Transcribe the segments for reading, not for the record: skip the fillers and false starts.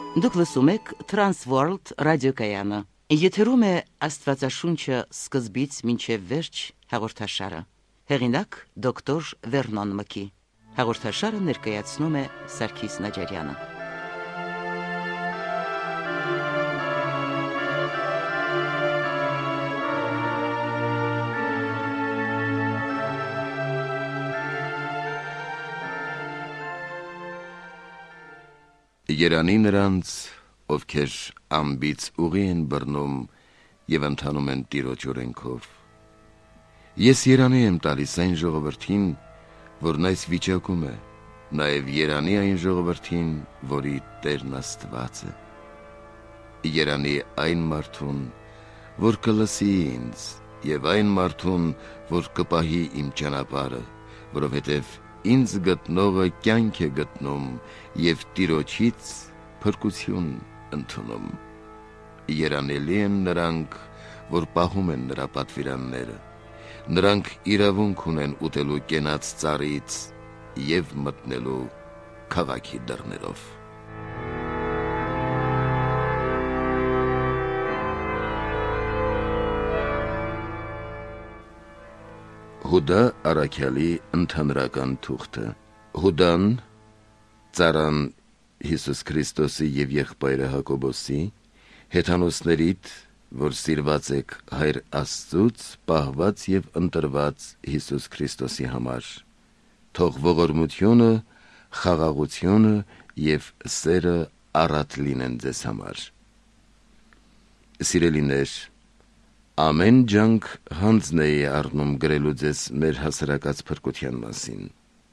Դուք լսում եք Transworld ռադիոկայանը։ Եթերում է Աստվածաշունչը սկզբից մինչև վերջ հաղորդաշարը։ Հեղինակ դոկտոր Վերնոն Մկի։ Հաղորդաշարը ներկայացնում է Սարգիս Նաջարյանը։ Երանի նրանց, ովքեր ամբից ուղի են բռնում և ընթանում են Տիրոջ օրենքով։ Ես երանի եմ տալիս այն ժողովրդին, որն այս վիճակում է, նաև երանի այն ժողովրդին, որի Տերն Աստված է։ Երանի այն մարդուն, որ կլսի ինձ, և այն մարդուն, որ կպահի իմ ճանապարհը, որովհետև ինձ գտնողը կյանք է գտնում և Տիրոջից փրկություն ընդունում։ Երանելի են նրանք, որ պահում են նրա պատվիրանները, նրանք իրավունք ունեն ուտելու կենաց ծառից և մտնելու քաղաքի դռներով։ Հուդա առաքյալի ընդհանրական թուղթը։ Հուդան, ծառան Հիսուս Քրիստոսի և եղբայրը Հակոբոսի, հեթանոսներիդ, որ սիրված եք Հայր Աստծուց, պահված և ընտրված Հիսուս Քրիստոսի համար, թող ողորմությունը, խաղաղությունը և սերը առատ լինեն ձեզ համար։ Սիրելիներ, ամեն ջանք հանձն էի առնում գրելու ձեզ մեր հասարակած փրկության մասին։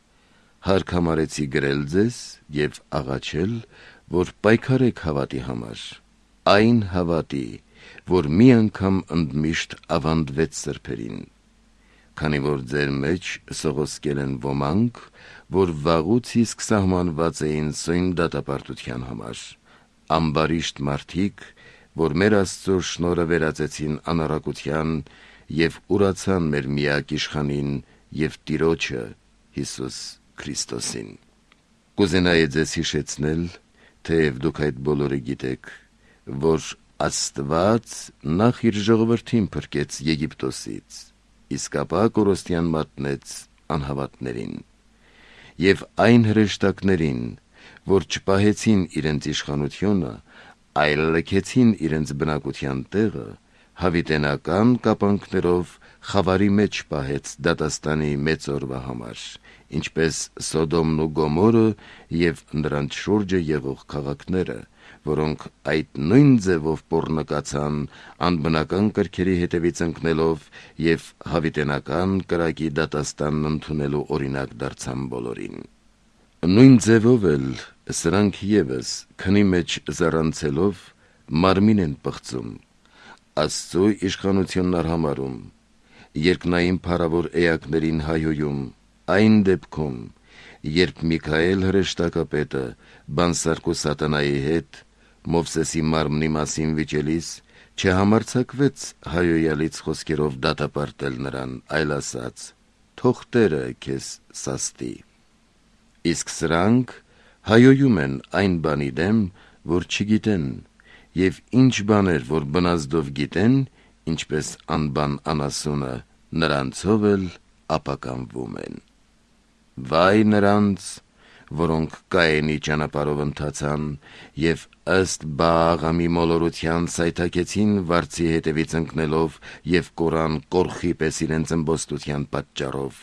Հարկ համարեցի գրել ձեզ և աղաչել, որ պայքարեք հավատի համար, այն հավատի, որ մի անգամ ընդմիշտ ավանդվեց սրբերին, քանի որ ձեր մեջ սողոսկել են ոմանք, որ վաղուց իսկ սահմանված էին սույն դատապարտության համար, ամբարիշտ մարդիկ, որ մեր Աստծո շնորհը վերածեցին անառակության և ուրացան մեր միակ իշխանին և Տիրոջը Հիսուս Քրիստոսին։ Կուզենայի ձեզ հիշեցնել, թեև դուք այդ բոլորը գիտեք, որ Աստված նախ իր ժողովրդին փրկեց Եգիպտոսից, իսկ ապա կորստյան մատնեց անհավատներին, և այն հրեշտակներին, որ չպահեցին իրենց իշխանությունը, այլ լքեցին իրենց բնակության տեղը, հավիտենական կապանքներով խավարի մեջ պահեց դատաստանի մեծ օրվա համար, ինչպես Սոդոմն ու Գոմորը և նրանց շուրջը եղող քաղաքները, որոնք այդ նույն ձևով պոռնկացան անբնական կրքերի հետևից ընկնելով և հավիտենական կրակի դատաստանն ընդունելու օրինակ դարձան բոլորին։ Նույն ձևով էլ սրանք ևս քնի մեջ զառանցելով մարմին են պղծում, Աստծո իշխանությունն արհամարհում, երկնային փառավոր էակներին հայհոյում, այն դեպքում, երբ Միքայել հրեշտակապետը բանսարկու սատանայի հետ Մովսեսի մարմնի մասին վիճելիս չհամարձակվեց հայհոյալից խոսքերով դատապարտել նրան, այլ ասաց. «Թող Տերը քեզ սաստի»։ Իսկ սրանք հայհոյում են այն բանի դեմ, որ չգիտեն, և ինչ բաներ, որ բնազդով գիտեն, ինչպես անբան անասունը, նրանցով էլ ապականվում են։ Վայ նրանց, որոնք Կայենի ճանապարհով ընթացան և ըստ Բաղամի մոլորության սայթաքեցին վարձի հետևից ընկնելով և կորան կորխի պես իրենց ըմբոստության պատճառով։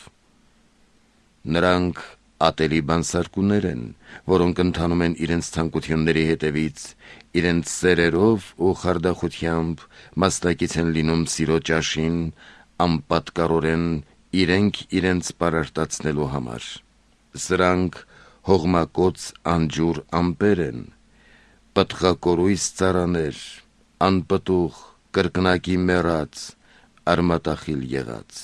Նրանք ատելի բանսարկուներ են, որոնք ընթանում են իրենց ցանկությունների հետևից, իրենց սերերով ու խարդախությամբ մասնակից են լինում սիրո ճաշին, անպատկառորեն իրենք իրենց պարարտացնելու համար։ Սրանք հողմակոծ անջուր ամպեր են, պտղակորույս ծառաներ, անպտուղ, կրկնակի մեռած, արմատախիլ եղած,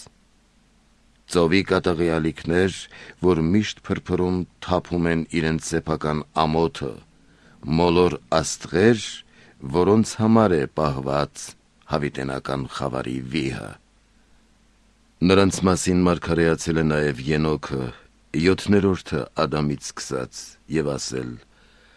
ծովի կատաղի ալիքներ, որ միշտ փրփրում թափում են իրենց սեփական ամոթը, մոլոր աստղեր, որոնց համար է պահված հավիտենական խավարի վիհը։ Նրանց մասին մարգարեացել է նաև Ենոքը, 7-րդը Ադամից սկսած, և ասել.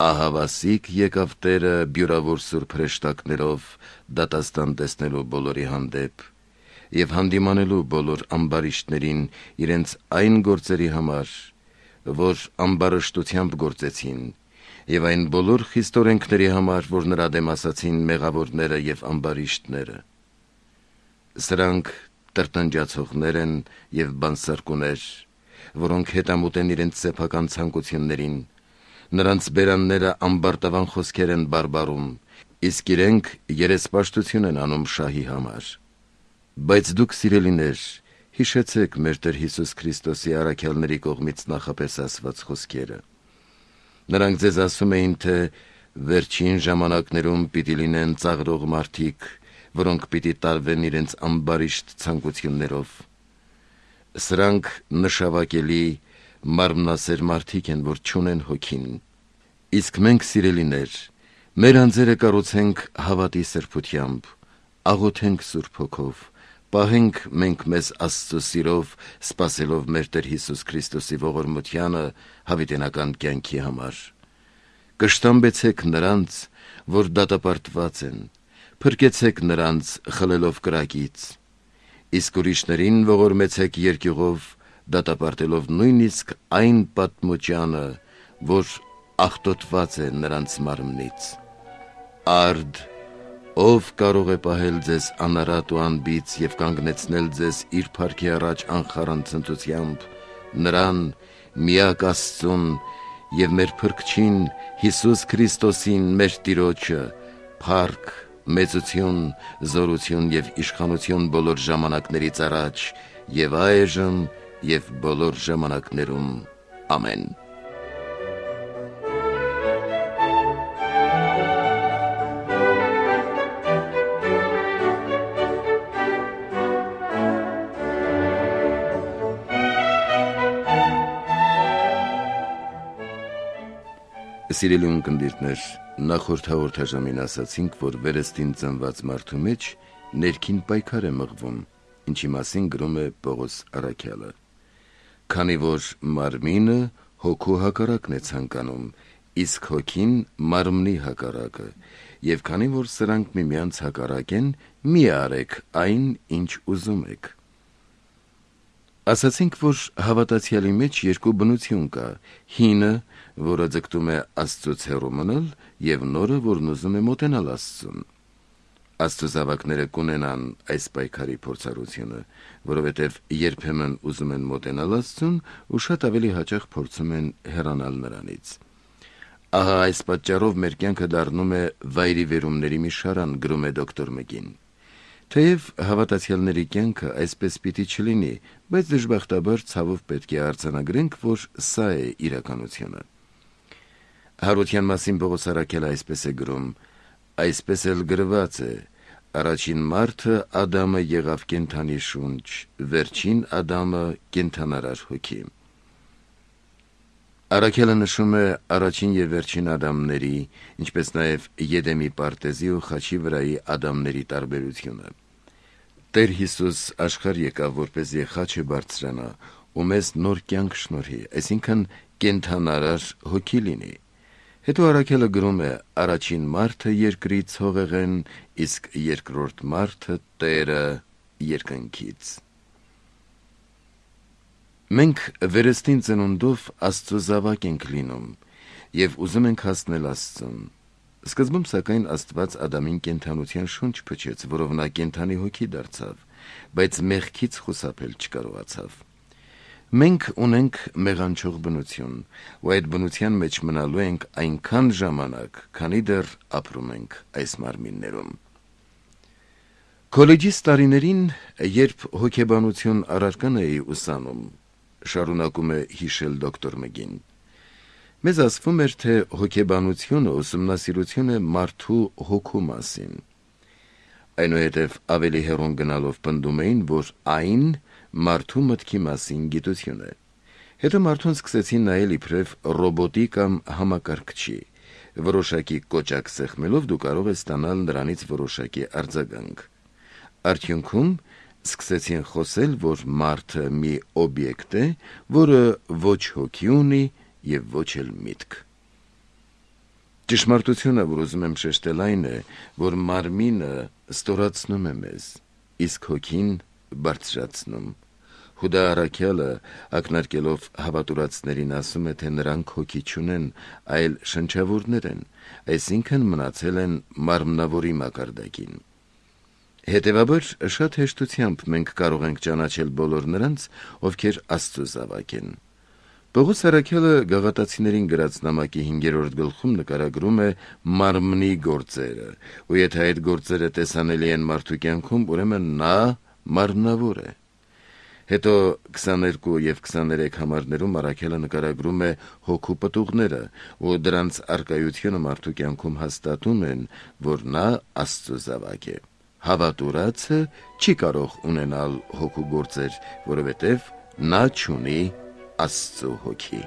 Ահավասիկ եկավ Տերը բյուրավոր սուրբ հրեշտակներով դատաստան տեսնելու բոլորի հանդեպ եւ հանդիմանելու բոլոր ամբարիշտներին իրենց այն գործերի համար, որ ամբարշտությամբ գործեցին, եւ այն բոլոր խիստ օրենքների համար, որ նրա դեմ ասացին մեղավորները եւ ամբարիշտները։ Սրանք տրտնջացողներ են եւ բանսարկուներ, որոնք հետամուտ են իրենց սեփական ցանկություններին, նրանց բերանները ամբարտավան խոսքեր են բարբարում, իսկ իրենք երեսպաշտություն են անում շահի համար։ Բայց դուք, սիրելիներ, հիշեցեք մեր Տեր Հիսուս Քրիստոսի առաքյալների կողմից նախապես ասված խոսքերը։ Նրանք ձեզ ասում էին, թե վերջին ժամանակներում պիտի լինեն ծաղրող մարդիկ, որոնք պիտի տարվեն իրենց ամբարիշտ ցանկություններով։ Սրանք նշավակելի մարմնասեր մարդիկ են, որ չունեն հոգին։ Իսկ մենք, սիրելիներ, մեր անձերը կառուցենք հավատի սրբությամբ, աղոթենք Սուրբ Հոգով, պահենք մենք մեզ Աստծո սիրով, սպասելով մեր Տեր Հիսուս Քրիստոսի ողորմությանը հավիտենական կյանքի համար։ Կշտամբեցեք նրանց, որ դատապարտված են, փրկեցեք նրանց խլելով կրակից, իսկ ուրիշներին ողորմեցեք երկյուղով, դատապարտելով նույնիսկ այն պատմուճանը, որ աղտոտված է նրանց մարմնից։ Արդ, ով կարող է պահել ձեզ անարատ ու անբիծ եւ կանգնեցնել ձեզ իր փառքի առաջ անխառն ցնծությամբ, նրան միակ Աստծուն եւ մեր Փրկչին Հիսուս Քրիստոսին մեր Տիրոջը փառք, մեծություն, զորություն եւ իշխանություն բոլոր ժամանակներից առաջ եւ այժմ եւ բոլոր ժամանակներում։ Ամեն։ Սիրելի ունկնդիրներ, նախորդ հաղորդաժամին ասացինք, որ վերստին ծնված մարդու մեջ ներքին պայքար է մղվում, ինչի մասին գրում է Պողոս առաքյալը։ Քանի որ մարմինը հոգու հակառակն է ցանկանում, իսկ հոգին մարմնի հակառակը, եւ քանի որ սրանք միմյանց հակառակ են, մի արեք այն, ինչ ուզում եք։ Ասացինք, որ հավատացյալի մեջ երկու բնություն կա՝ հինը, որը ձգտում է Աստծուց հեռու մնալ, եւ նորը, որն ուզում է մոտենալ Աստծուն։ Աստծո զավակները կունենան այս պայքարի փորձառությունը, որովհետև երբեմն ուզում են մոտենալ Աստծուն ու շատ ավելի հաճախ փորձում են հեռանալ նրանից։ Ահա այս պատճառով մեր կյանքը դառնում է վայրի վերումների մի շարան, գրում է դոկտոր Մգին։ Թեև հավատացյալների կյանքը այսպես պիտի չլինի, բայց դժբախտաբար ցավով պետք է արձանագրենք, որ սա է իրականությունը։ Հարության մասին Պողոս առաքյալը այսպես է գրում. այսպես էլ գրված է. առաջին մարդը Ադամը եղավ կենդանի շունչ, վերջին Ադամը կենդանարար հոգի։ Առաքյալը նշում է առաջին եւ վերջին Ադամների, ինչպես նաեւ Եդեմի պարտեզի ու խաչի վրայի Ադամների տարբերությունը։ Տեր Հիսուս աշխարհ եկավ, որպեսզի խաչը բարձրանա ու մեզ նոր կյանք շնորհի, այսինքն կենդանարար հոգի լինի։ Հետո առաքյալը գրում է. առաջին մարդը երկրից հողեղեն, իսկ երկրորդ մարդը Տերը երկնքից։ Մենք վերստին ծնունդով Աստծո զավակ ենք լինում եւ ուզում ենք հասնել Աստծուն։ Սկզբում սակայն Աստված Ադամին կենդանության շունչ փչեց, որով նա կենդանի հոգի դարձավ, բայց մեղքից խուսափել չկարողացավ։ Մենք ունենք մեղանչող բնություն, ու այդ բնության մեջ մնալու ենք այնքան ժամանակ, քանի դեռ ապրում ենք այս մարմիններում։ Քոլեջիս տարիներին, երբ հոգեբանություն առարկան էի ուսանում, շարունակում է հիշել դոկտոր Մգին, մեզ ասվում էր, թե հոգեբանությունը ուսումնասիրություն է մարդու հոգու մասին։ Այնուհետև ավելի հեռուն գնալով պնդում էին, որ այն մարդու մտքի մասին գիտություն է։ Հետո մարդուն սկսեցին նայել իբրև ռոբոտի կամ համակարգչի։ Որոշակի կոճակ սեղմելով դու կարող ես ստանալ նրանից որոշակի արձագանք։ Արդյունքում սկսեցին խոսել, որ մարդը մի օբյեկտ է, որը ոչ հոգի ունի եւ ոչ էլ միտք։ Ճշմարտությունը, որ ուզում եմ շեշտել, այն է, որ մարմինը ստորացնում է մեզ, իսկ հոգին բարձրացնում։ Հուդա առաքյալը ակնարկելով հավատուրացներին ասում է, թե նրանք հոգի չունեն, այլ շնչավորներ են, այսինքն մնացել են մարմնավորի մակարդակին։ Հետևաբար շատ հեշտությամբ մենք կարող ենք ճանաչել բոլոր նրանց, ովքեր Աստծո զավակ են։ Պողոս առաքյալը Գաղատացիներին գրած նամակի 5-րդ գլխում նկարագրում է մարմնի գործերը, ու եթե այդ գործերը տեսանելի են մարդու կյանքում, ուրեմն նա մարմնավոր է։ Հետո 22 և 23 համարներում առաքյալը նկարագրում է հոգու պտուղները, ու դրանց առկայությունը մարդու կյանքում հաստատում են, որ նա Աստծո զավակ է։ Հավատուրացը չի կարող ունենալ հոգու գործեր, որովհետև նա չունի Աստծո հոգի։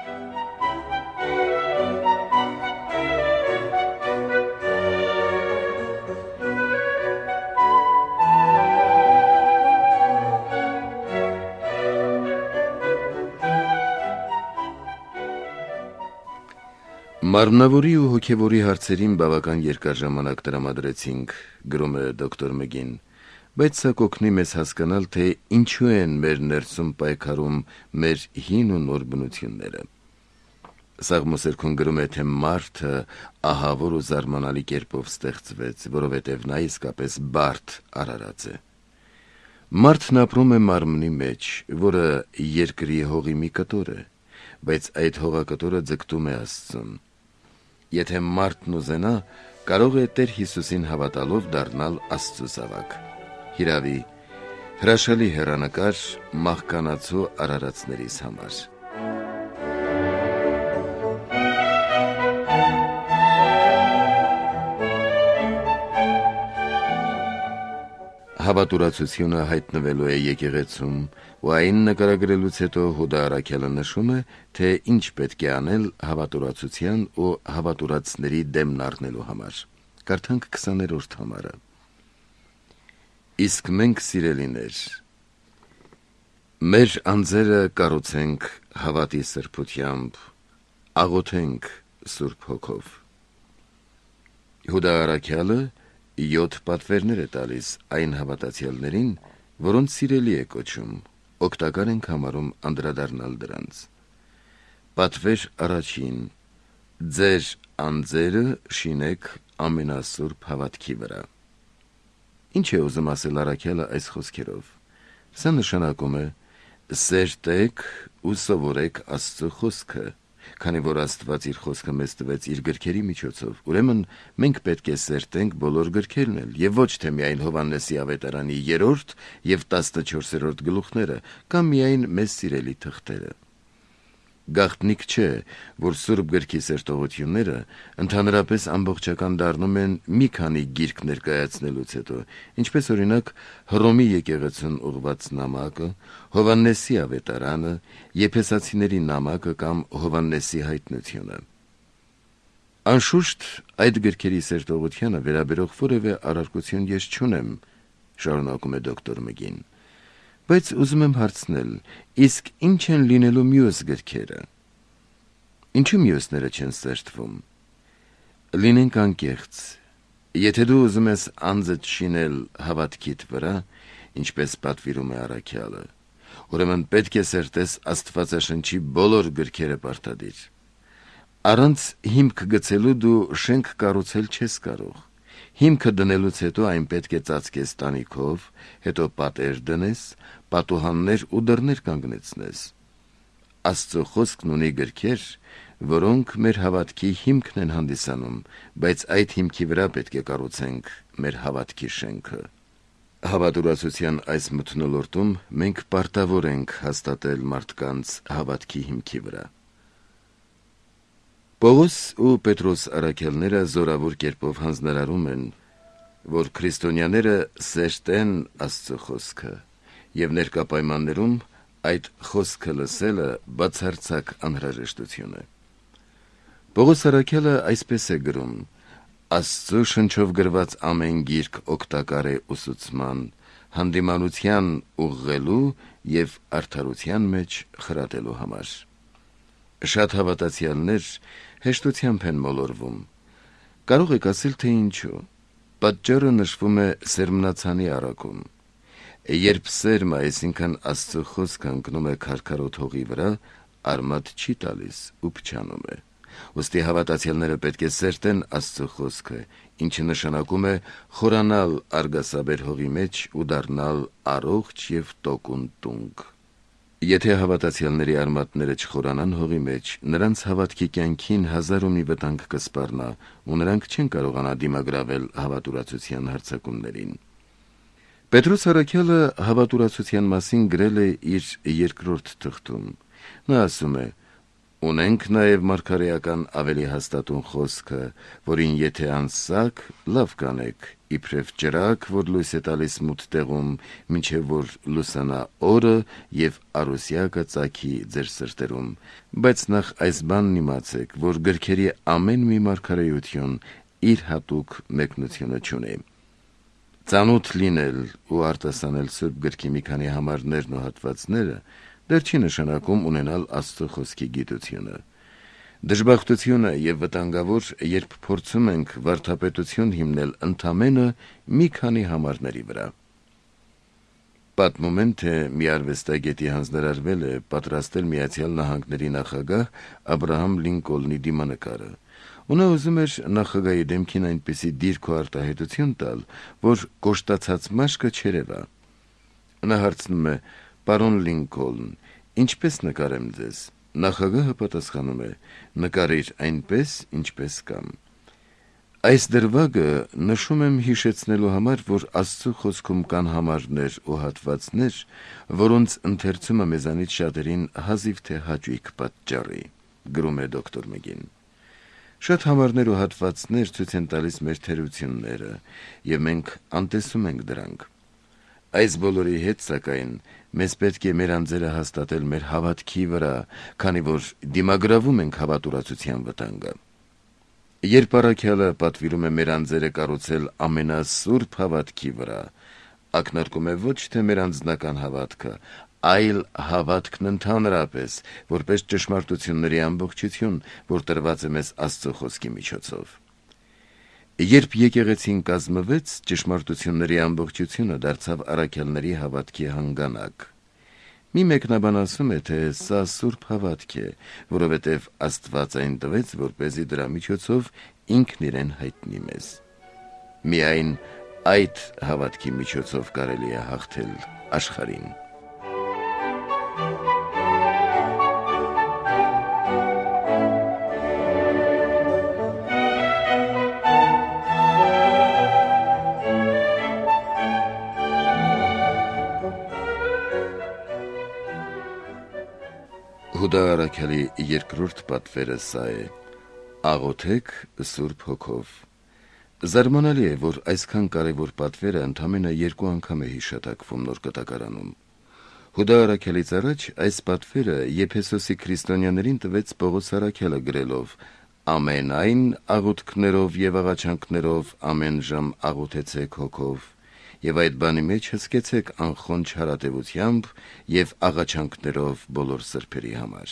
Մարմնավորի ու հոգևորի հարցերին բավական երկար ժամանակ տրամադրեցինք, գրում է դոկտոր Մգին, բայց սա կօգնի մեզ հասկանալ, թե ինչու են մեր ներսում պայքարում մեր հին ու նոր բնությունները։ Սաղմոսերքում գրում է, թե մարդը ահավոր ու զարմանալի կերպով ստեղծվեց, որովհետև նա իսկապես բարդ արարած է։ Մարդն ապրում է մարմնի մեջ, որը երկրի հողի մի կտոր է, բայց այդ հողակտորը ձգտում է Աստծուն։ Եթե մարդն ուզենա, կարող է Տեր Հիսուսին հավատալով դառնալ Աստծո զավակ։ Հիրավի, հրաշալի հեռանկար մահկանացու արարածներիս համար։ Հավատուրացությունը հայտնվելու է եկեղեցում, ու այն նկարագրելուց հետո Հուդա առաքյալը նշում է, թե ինչ պետք է անել հավատուրացության ու հավատուրացների դեմն առնելու համար։ Կարդանք 20-րդ համարը։ Իսկ մենք, սիրելիներ, մեր անձերը կառուցենք հավատի սրբությամբ, աղոթենք Սուրբ Հոգով։ Հուդա առաքյալը 7 պատվերներ է տալիս այն հավատացյալներին, որոնց սիրելի է կոչում, օգտակար ենք համարում անդրադառնալ դրանց։ Պատվեր առաջին. ձեր անձերը շինեք ամենասուրբ հավատքի վրա։ Ինչ է ուզում ասել առաքյալը այս խոսքերով։ Սա նշանակում է սերտեք ու սովորեք Աստծո խոսքը, քանի որ Աստված իր խոսքը մեզ տվեց իր գրքերի միջոցով, ուրեմն մենք պետք է սերտենք բոլոր գրքերն էլ, եւ ոչ թե միայն Հովհաննեսի ավետարանի 3 և 14-րդ գլուխները, կամ միայն մեզ սիրելի թղթերը։ Գաղտնիք չէ, որ Սուրբ գրքի սերտողությունները ընդհանրապես ամբողջական դառնում են մի քանի գիրք ներկայացնելուց հետո, ինչպես օրինակ Հռոմի եկեղեցուն ուղված նամակը, Հովհաննեսի ավետարանը, Եփեսացիների նամակը կամ Հովհաննեսի հայտնությունը։ Անշուշտ այդ գրքերի սերտողությանը վերաբերող որևէ առարկություն ես չունեմ, շարունակում է դոկտոր Մգին, բայց ուզում եմ հարցնել, իսկ ինչ են լինելու մյուս գրքերը։ Ինչու մյուսները չեն սերտվում։ Լինենք անկեղծ, եթե դու ուզում ես անձդ շինել հավատքիդ վրա, ինչպես պատվիրում է առաքյալը, ուրեմն պետք է սերտես Աստվածաշնչի բոլոր գրքերը պարտադիր։ Առանց հիմք գցելու դու շենք կառուցել չես կարող։ Հիմքը դնելուց հետո այն պետք է ծածկես տանիքով, հետո պատեր դնես, պատուհաններ ու դռներ կանգնեցնես։ Աստծո խոսքն ունի գրքեր, որոնք մեր հավատքի հիմքն են հանդիսանում, բայց այդ հիմքի վրա պետք է կառուցենք մեր հավատքի շենքը։ Հավատուրացության այս մթնոլորտում մենք պարտավոր ենք հաստատել մարդկանց հավատքի հիմքի վրա։ Պողոս ու Պետրոս առաքյալները զորավոր կերպով հանձնարարում են, որ քրիստոնյաները սերտեն Աստծո խոսքը, եւ ներկա պայմաններում այդ խոսքը լսելը բացարձակ անհրաժեշտություն է։ Պողոս առաքյալը այսպես է գրում. Աստծո շնչով գրված ամեն գիրք օգտակար է ուսուցման, հանդիմանության ուղղելու եւ արդարության մեջ խրատելու համար։ Շատ հավատացյալներ հեշտությամբ են մոլորվում, Կարող եք ասել, թե ինչու։ Պատճառը նշվում է սերմնացանի առաքում։ Երբ սերմը, այսինքն Աստծո խոսքը ընկնում է քարքարոտ հողի վրա, արմատ չի տալիս ու փչանում է։ Ոստի հավատացյալները պետք է սերտեն Աստծո խոսքը, ինչը նշանակում է խորանալ արգասաբեր հողի մեջ ու դառնալ առողջ եւ տոկուն տունկ։ Եթե հավատացյալների արմատները չխորանան հողի մեջ, նրանց հավատքի կյանքին հազար ու մի վտանգ կսպառնա, ու նրանք չեն կարողանա դիմագրավել հավատուրացության հարձակումներին։ Պետրոս առաքյալը հավատուրացության մասին գրել է իր երկրորդ թղթում։ Նա ասում է. «Ունենք նաև մարգարեական ավելի հաստատուն խոսքը, որին եթե անսակ, լավ կանեք, իբրև ճրագ, որ լույս է տալիս մութ տեղում, մինչև որ լուսանա օրը և առուսյակը ծագի ձեր սրտերում, բայց նախ այս բանն իմացեք, որ գրքերի ամեն մի մարգարեություն իր հատուկ մեկնությունը չունի»։ Ծանոթ լինել ու արտասանել Սուրբ գրքի մի քանի համարներն ու հատվածները դեռ չի նշանակում ունենալ Աստծո խոսքի գիտությունը։ Դժբախտությունը եւ վտանգավոր, երբ փորձում ենք վարդապետություն հիմնել ընդամենը մի քանի համարների վրա։ Պատմում են, թե մի արվեստագետի հանձնարարվել է պատրաստել Միացյալ Նահանգների նախագահ Աբրահամ Լինկոլնի դիմանկարը, ու նա ուզում էր նախագահի դեմքին այնպիսի դիրք ու արտահայտություն տալ, որ կոշտացած մաշկը չերևա։ Նա հարցնում է. «Պարոն Լինկոլն, ինչպես նկարեմ ձեզ»։ Նախագահը պատասխանում է. «Նկարիր այնպես, ինչպես կամ»։ Այս դրվագը նշում եմ հիշեցնելու համար, որ Աստծո խոսքում կան համարներ ու հատվածներ, որոնց ընթերցումը մեզանից շատերին հազիվ թե հաճույք պատճառի, գրում է դոկտոր Մգին։ Շատ համարներ ու հատվածներ ցույց են տալիս մեր թերությունները, եւ մենք անտեսում ենք դրանք։ Այս բոլորի հետ, սակայն, մեզ պետք է մեր անձերը հաստատել մեր հավատքի վրա, քանի որ դիմագրավում ենք հավատուրացության վտանգը։ Երբ առաքյալը պատվիրում է մեր անձերը կառուցել ամենասուրբ հավատքի վրա, ակնարկում է ոչ թե մեր անձնական հավատքը, այլ հավատքն ընդհանրապես, որպես ճշմարտությունների ամբողջություն, որ տրված է մեզ Աստծո խոսքի միջոցով։ Երբ եկեղեցին կազմվեց, ճշմարտությունների ամբողջությունը դարձավ առաքյալների հավատքի հանգանակ։ Մի մեկնաբան ասում է, թե սա սուրբ հավատք է, որովհետև Աստված այն տվեց, որպեսզի դրա միջոցով ինքն իրեն հայտնի մեզ։ Միայն այդ հավատքի միջոցով կարելի է հաղթել աշխարհին։ Հուդա առաքյալի երկրորդ պատվերը սա է. աղոթեք Սուրբ Հոգով։ Զարմանալի է, որ այսքան կարևոր պատվերը ընդամենը 2 անգամ է հիշատակվում Նոր Կտակարանում։ Հուդա առաքյալից առաջ այս պատվերը Եփեսոսի քրիստոնյաներին տվեց Պողոս առաքյալը գրելով. ամենայն աղոթքներով եւ աղաչանքներով ամեն ժամ աղոթեցեք Հոգով, եւ այդ բանի մեջ հսկեցեք անխոնջ հարատեվությամբ եւ աղաչանքներով բոլոր սրբերի համար։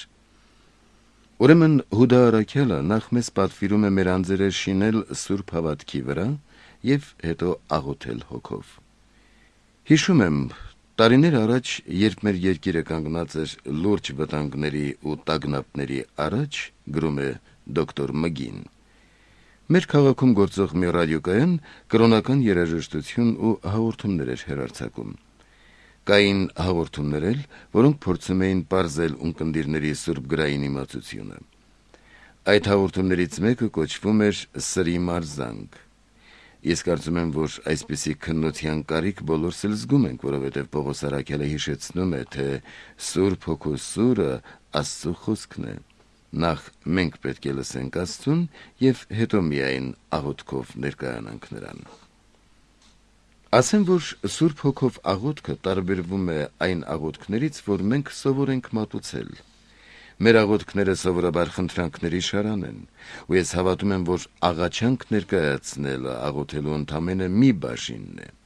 Ուրեմն Հուդա առաքյալը նախ մեզ պատվիրում է մեր անձերը շինել սուրբ հավատքի վրա եւ հետո աղոթել Հոգով։ Հիշում եմ, տարիներ առաջ, երբ մեր երկիրը կանգնած էր լուրջ վտանգների ու տագնապների առաջ, գրում է դոկտոր Մգին, մեր քաղաքում գործող մի ռադիոկայան կրոնական երաժշտություն ու հաղորդումներ էր հեռարձակում։ Կային հաղորդումներ էլ, որոնք փորձում էին պարզել ունկնդիրների սուրբ գրային իմացությունը։ Այդ հաղորդումներից մեկը կոչվում էր «Սրի մարզանք»։ Ես կարծում եմ, որ այսպիսի քննության կարիք բոլորս էլ զգում ենք, որովհետև Պողոս առաքյալը հիշեցնում է, թե Սուրբ Հոգու սուրը Աստծո խոսքն է։ Նախ մենք պետք է լսենք Աստծուն եւ հետո միայն աղոթքով ներկայանանք նրան։ Ասեմ, որ Սուրբ Հոգով աղոթքը տարբերվում է այն աղոթքներից, որ մենք սովոր ենք մատուցել։ Մեր աղոթքները սովորաբար խնդրանքների շարան են, ու ես հավատում եմ, որ աղաչանք ներկայացնելը աղոթելու ընդամենը մի բաժինն է։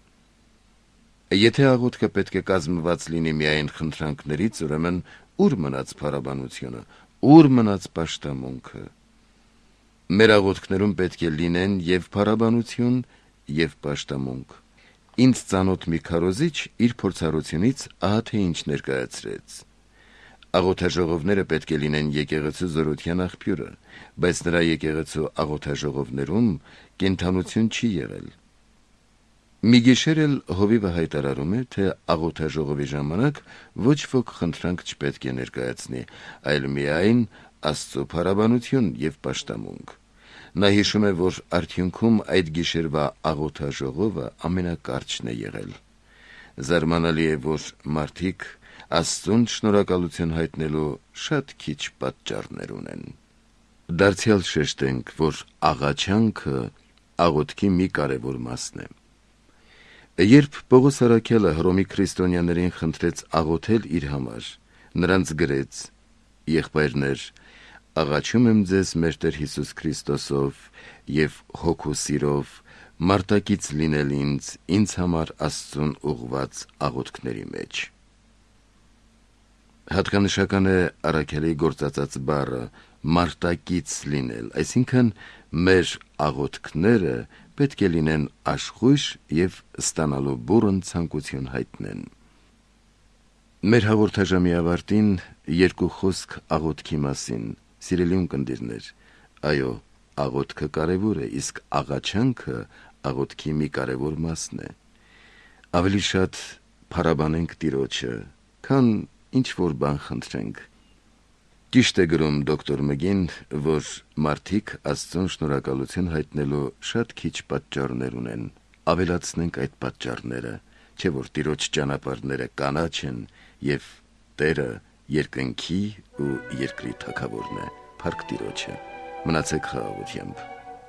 Եթե աղոթքը պետք է կազմված լինի միայն խնդրանքներից, ուրեմն ուր մնաց փառաբանությունը, ուր մնաց պաշտամունքը։ Մեր աղոթքներում պետք է լինեն եւ փառաբանություն, եւ պաշտամունք։ Ինձ ծանոթ մի քարոզիչ իր փորձառությունից ահա թե ինչ ներկայացրեց. Աղոթաժողովները պետք է լինեն եկեղեցու զորության աղբյուրը, բայց նրա եկեղեցու աղոթաժողովներում կենդանություն չի եղել։ Մի գիշեր էլ հովիվը հայտարարում է, թե աղոթաժողովի ժամանակ ոչ ոք խնդրանք չպետք է ներկայացնի, այլ միայն Աստծո փառաբանություն եւ պաշտամունք։ Նա հիշում է, որ արդյունքում այդ գիշերվա աղոթաժողովը ամենակարճն է եղել։ Զարմանալի է, որ մարդիկ Աստծուն շնորհակալություն հայտնելու շատ քիչ պատճառներ ունեն։ Դարձյալ շեշտենք, որ աղաչանքը աղոթքի մի կարևոր մասն է։ Երբ Պողոս առաքյալը Հռոմի քրիստոնյաներին խնդրեց աղոթել իր համար, նրանց գրեց. «Եղբայրներ, աղաչում եմ ձեզ մեր Տեր Հիսուս Քրիստոսով եւ հոգու սիրով մարտակից լինել ինձ համար Աստծուն ուղղված աղոթքների մեջ»։ Հատկանշական է առաքյալի գործածած բառը մարտակից լինել, այսինքն մեր աղոթքները պետք է լինեն աշխույժ եւ ստանալու բուռն ցանկություն հայտնեն։ Մեր հաղորդաժամի ավարտին երկու խոսք աղոթքի մասին։ Սիրելի ունկնդիրներ, այո, աղոթքը կարևոր է, իսկ աղաչանքը աղոթքի մի կարևոր մասն է։ Ավելի շատ փառաբանենք Տիրոջը, քան ինչ-որ բան խնդրենք։ Ճիշտ է գրում դոկտոր Մգին, որ մարդիկ Աստծուն շնորհակալություն հայտնելու շատ քիչ պատճառներ ունեն։ Ավելացնենք այդ պատճառները, չէ՞ որ Տիրոջ ճանապարհները կանաչ են եւ Տերը երկնքի ու երկրի թագավորն է։ Փառք Տիրոջը։ Մնացեք խաղաղությամբ։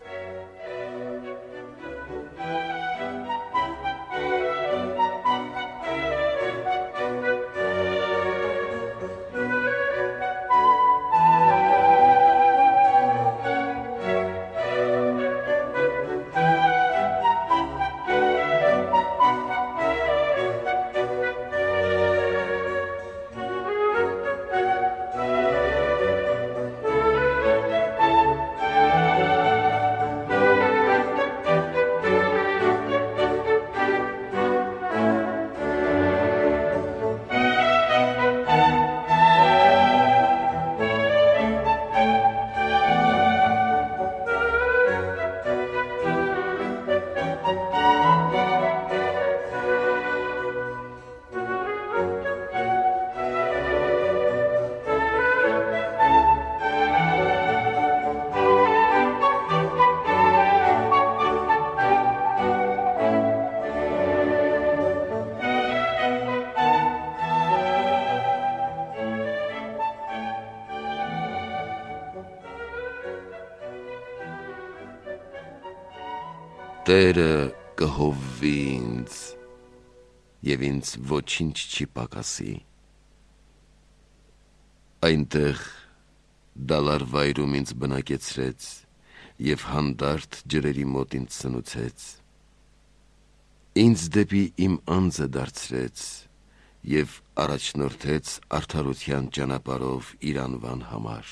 Տերը կհովվի ինձ, եւ ինձ ոչինչ չի պակասի։ Այնտեղ դալար վայրում ինձ բնակեցրեց եւ հանդարտ ջրերի մոտ ինձ սնուցեց։ Ինձ դեպի իմ անձը դարձրեց եւ առաջնորդեց արդարության ճանապարհով իր անվան համար։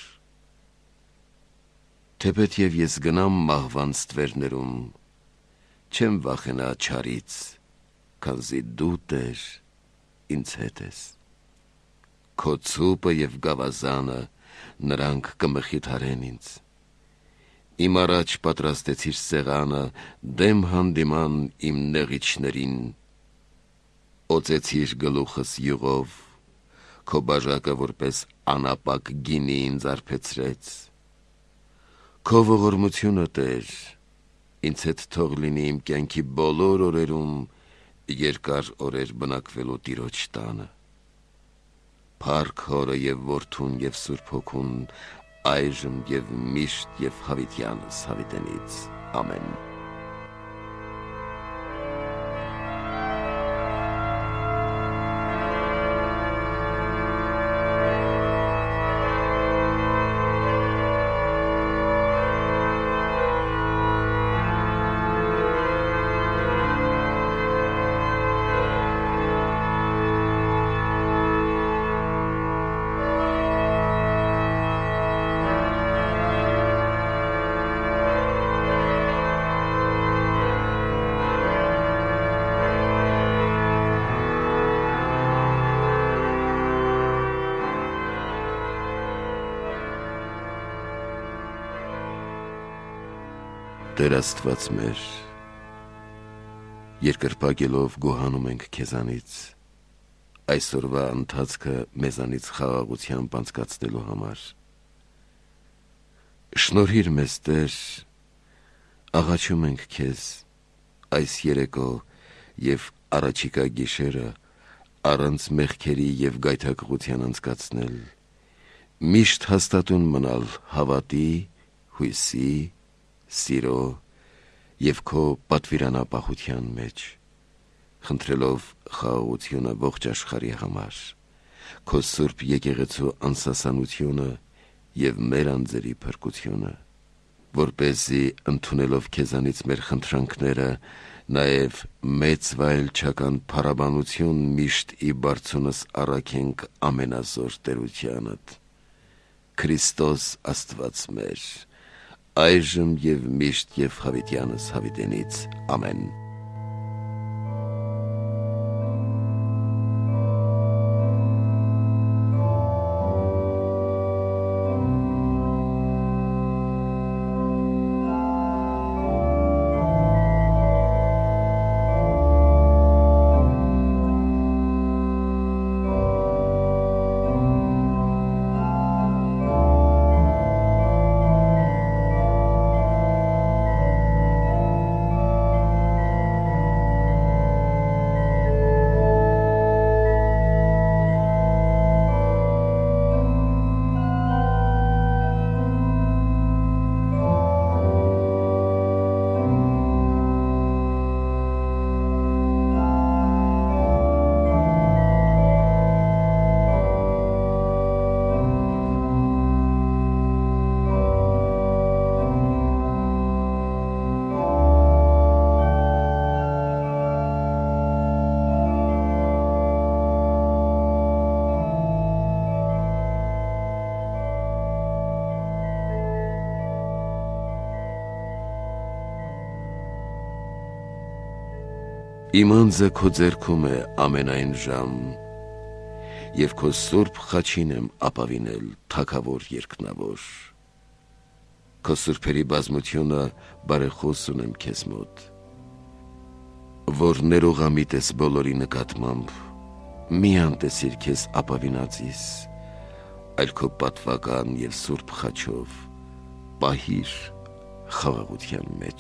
Թեպետ ես գնամ մահվան ստվերներում, չեմ վախենա չարից, քանզի դու Տեր ինձ հետ ես։ Քո ցուպը եւ գավազանը նրանք կմխիթարեն ինձ։ Իմ առաջ պատրաստեցիր սեղանը դեմ հանդիման իմ նեղիչներին։ Օծեցիր գլուխս յուղով, քո բաժակը որպես անապակ գինի ինձ արբեցրեց։ Քո ողորմությունը, Տեր, ինձ հետ թող լինի իմ կյանքի բոլոր օրերում, երկար օրեր բնակվելու Տիրոջ տանը։ Փառք Հորը եւ Որդուն եւ Սուրբ Հոգուն, այժմ եւ միշտ եւ հավիտյանս հավիտենից։ Ամեն։ Տեր Աստված մեր, երկրպագելով գոհանում ենք քեզանից, այսօրվա ընթացքը մեզանից խաղաղությամբ անցկացնելու համար։ Շնորհիր մեզ, Տեր, աղաչում ենք քեզ այս երեկո և առաջիկա գիշերը առանց մեղքերի և գայթակղության անցկացնել, միշտ հաստատուն մնալ հավատի, հույսի, սիրո և քո պատվիրանապահության մեջ, խնդրելով խաղաղությունը ողջ աշխարհի համար, քո սուրբ եկեղեցու անսասանությունը և մեր անձերի փրկությունը, որպեսզի ընդունելով քեզանից մեր խնդրանքները, նաև մեծ վայելչական փառաբանություն միշտ ի բարձունս առաքենք ամենազոր տերությանդ, Քրիստոս Աստված մեր, այժմ և միշտ և հավիտյանս հավիտենից, ամեն։ Իմ անձը քո ձեռքում է ամենայն ժամ, և քո սուրբ խաչին եմ ապավինել թագավոր երկնավոր, քո սուրբերի բազմությունը բարեխոս ունեմ քեզ մոտ, որ ներողամիտ ես բոլորի նկատմամբ, մի անտեսիր քեզ ապավինածիս, այլ քո պատվական և սուրբ խաչով պահիր խաղաղության մեջ։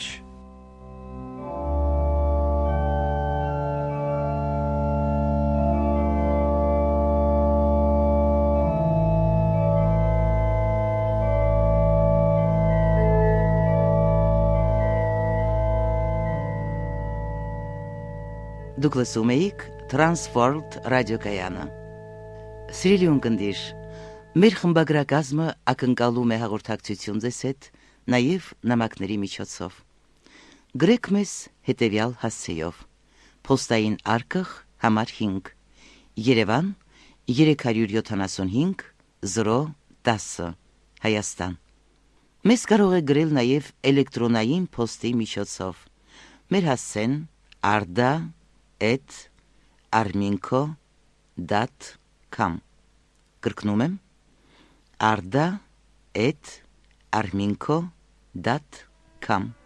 Դուք լսում էիք Transworld ռադիոկայանը։ Սիրելի ունկնդիր, մեր խմբագրակազմը ակնկալում է հաղորդակցություն ձեզ հետ, նաև նամակների միջոցով։ Գրեք մեզ հետևյալ հասցեով. Պոստային արկղ համար 5, Երևան 375 010, Հայաստան։ Մեզ կարող է գրել նաև էլեկտրոնային փոստի միջոցով։ Մեր հասցեն arda@arminco.com։ Կրկնում եմ arda@arminco.com։